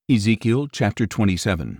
Ezekiel chapter 27.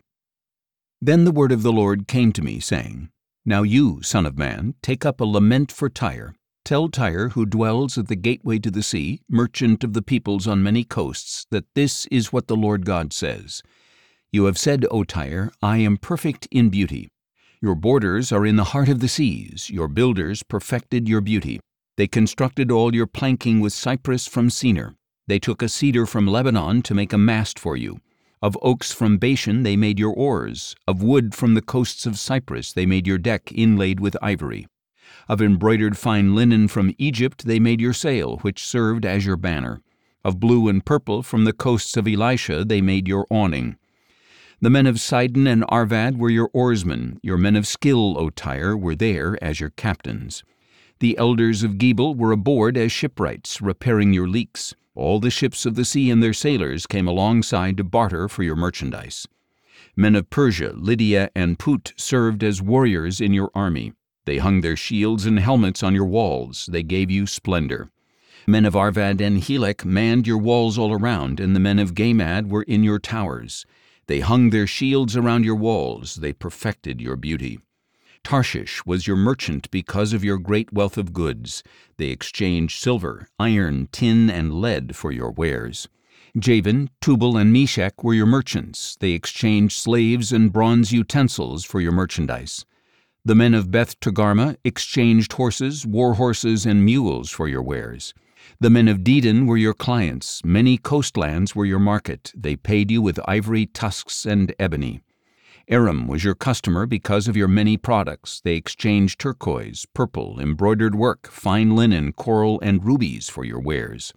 Then the word of the Lord came to me, saying, Now you, son of man, take up a lament for Tyre. Tell Tyre, who dwells at the gateway to the sea, merchant of the peoples on many coasts, that this is what the Lord God says. You have said, O Tyre, I am perfect in beauty. Your borders are in the heart of the seas. Your builders perfected your beauty. They constructed all your planking with cypress from Senir. They took a cedar from Lebanon to make a mast for you. Of oaks from Bashan they made your oars. Of wood from the coasts of Cyprus they made your deck inlaid with ivory. Of embroidered fine linen from Egypt they made your sail, which served as your banner. Of blue and purple from the coasts of Elisha they made your awning. The men of Sidon and Arvad were your oarsmen. Your men of skill, O Tyre, were there as your captains. The elders of Gebal were aboard as shipwrights, repairing your leaks. All the ships of the sea and their sailors came alongside to barter for your merchandise. Men of Persia, Lydia, and Put served as warriors in your army. They hung their shields and helmets on your walls. They gave you splendor. Men of Arvad and Helek manned your walls all around, and the men of Gamad were in your towers. They hung their shields around your walls. They perfected your beauty. Tarshish was your merchant because of your great wealth of goods. They exchanged silver, iron, tin, and lead for your wares. Javan, Tubal, and Meshech were your merchants. They exchanged slaves and bronze utensils for your merchandise. The men of Beth Togarmah exchanged horses, war horses, and mules for your wares. The men of Dedan were your clients. Many coastlands were your market. They paid you with ivory, tusks, and ebony. Aram was your customer because of your many products. They exchanged turquoise, purple, embroidered work, fine linen, coral, and rubies for your wares.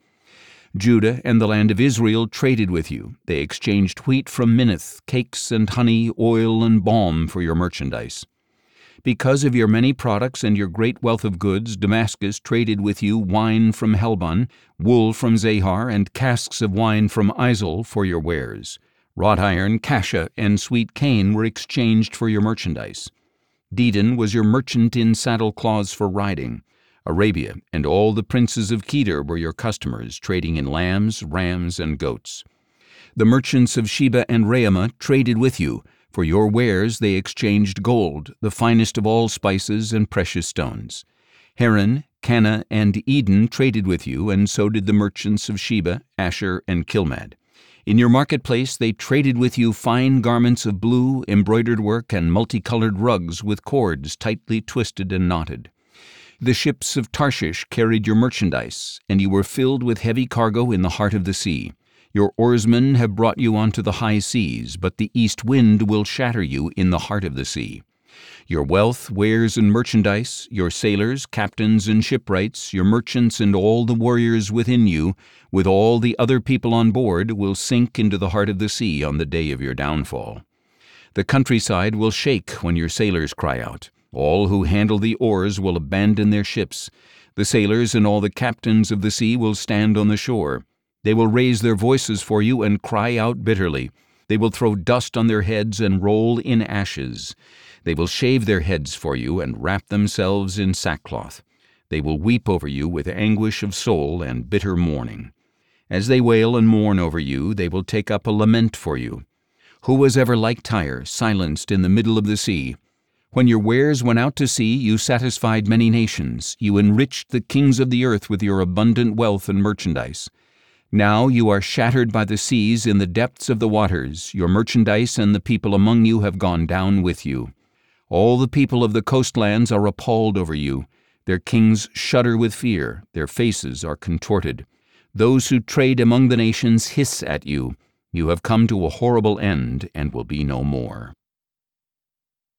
Judah and the land of Israel traded with you. They exchanged wheat from Minnith, cakes and honey, oil and balm for your merchandise. Because of your many products and your great wealth of goods, Damascus traded with you wine from Helbon, wool from Zahar, and casks of wine from Izal for your wares. Wrought iron, cassia, and sweet cane were exchanged for your merchandise. Dedan was your merchant in saddle-cloths for riding. Arabia and all the princes of Kedar were your customers, trading in lambs, rams, and goats. The merchants of Sheba and Raamah traded with you. For your wares they exchanged gold, the finest of all spices and precious stones. Haran, Cana, and Eden traded with you, and so did the merchants of Sheba, Asher, and Kilmad. In your marketplace they traded with you fine garments of blue, embroidered work, and multicolored rugs with cords tightly twisted and knotted. The ships of Tarshish carried your merchandise, and you were filled with heavy cargo in the heart of the sea. Your oarsmen have brought you onto the high seas, but the east wind will shatter you in the heart of the sea. Your wealth, wares, and merchandise, your sailors, captains, and shipwrights, your merchants, and all the warriors within you, with all the other people on board, will sink into the heart of the sea on the day of your downfall. The countryside will shake when your sailors cry out. All who handle the oars will abandon their ships. The sailors and all the captains of the sea will stand on the shore. They will raise their voices for you and cry out bitterly. They will throw dust on their heads and roll in ashes. They will shave their heads for you and wrap themselves in sackcloth. They will weep over you with anguish of soul and bitter mourning. As they wail and mourn over you, they will take up a lament for you. Who was ever like Tyre, silenced in the middle of the sea? When your wares went out to sea, you satisfied many nations. You enriched the kings of the earth with your abundant wealth and merchandise. Now you are shattered by the seas in the depths of the waters. Your merchandise and the people among you have gone down with you. All the people of the coastlands are appalled over you. Their kings shudder with fear. Their faces are contorted. Those who trade among the nations hiss at you. You have come to a horrible end and will be no more.